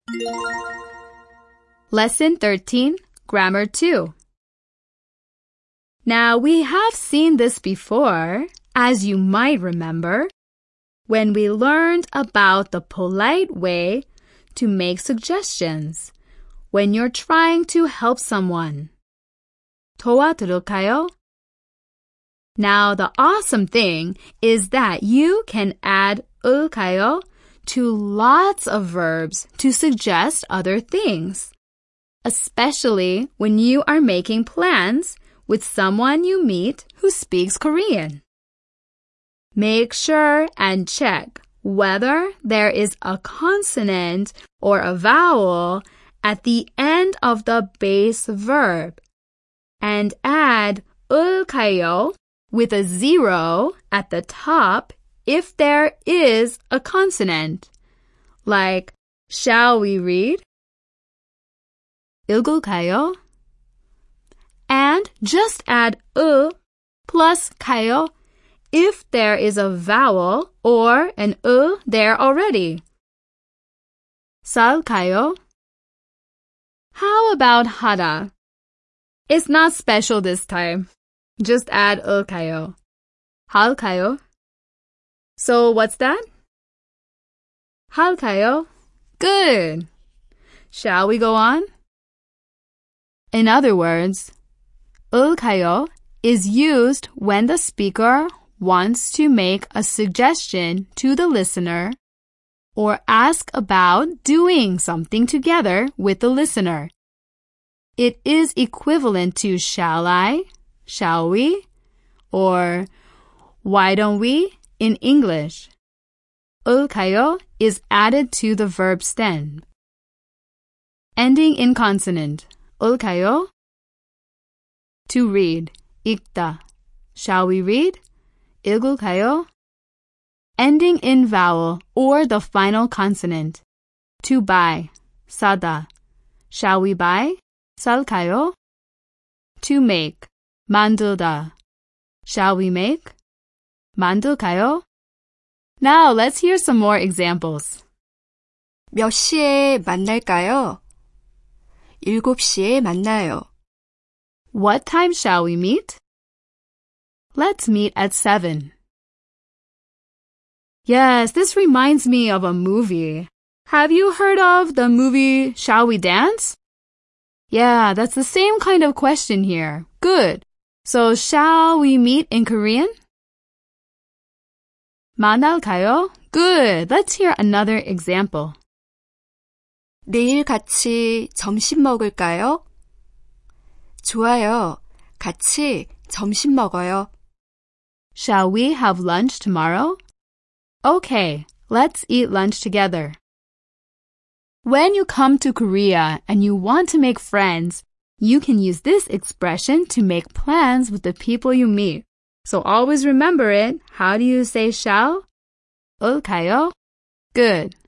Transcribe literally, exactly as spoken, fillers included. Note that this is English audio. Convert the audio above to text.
Lesson thirteen, Grammar two. Now, we have seen this before, as you might remember, when we learned about the polite way to make suggestions when you're trying to help someone. 도와드릴까요? Now, the awesome thing is that you can add 을까요 to lots of verbs to suggest other things, especially when you are making plans with someone you meet who speaks Korean. Make sure and check whether there is a consonant or a vowel at the end of the base verb and add 을까요 with a zero at the top if there is a consonant, like shall we read? 읽을까요? And just add 으 plus 까요 if there is a vowel or an 으 there already. 쌀까요? How about 하다? It's not special this time. Just add 을까요? 할까요? So what's that? 할까요? Good. Shall we go on? In other words, 을까요 is used when the speaker wants to make a suggestion to the listener or ask about doing something together with the listener. It is equivalent to shall I, shall we, or why don't we in English. 을까요 is added to the verb stem. Ending in consonant. 을까요? To read. 읽다. Shall we read? 읽을까요? Ending in vowel or the final consonant. To buy. 사다. Shall we buy? 살까요? To make. 만들다. Shall we make? 만들까요? Now let's hear some more examples. 몇 시에 만날까요? 일곱 시에 만나요. What time shall we meet? Let's meet at seven. Yes, this reminds me of a movie. Have you heard of the movie Shall We Dance? Yeah, that's the same kind of question here. Good. So shall we meet in Korean? 만날까요? Good. Let's hear another example. 내일 같이 점심 먹을까요? 좋아요. 같이 점심 먹어요. Shall we have lunch tomorrow? Okay, let's eat lunch together. When you come to Korea and you want to make friends, you can use this expression to make plans with the people you meet. So always remember it. How do you say shall? 을까요? Good.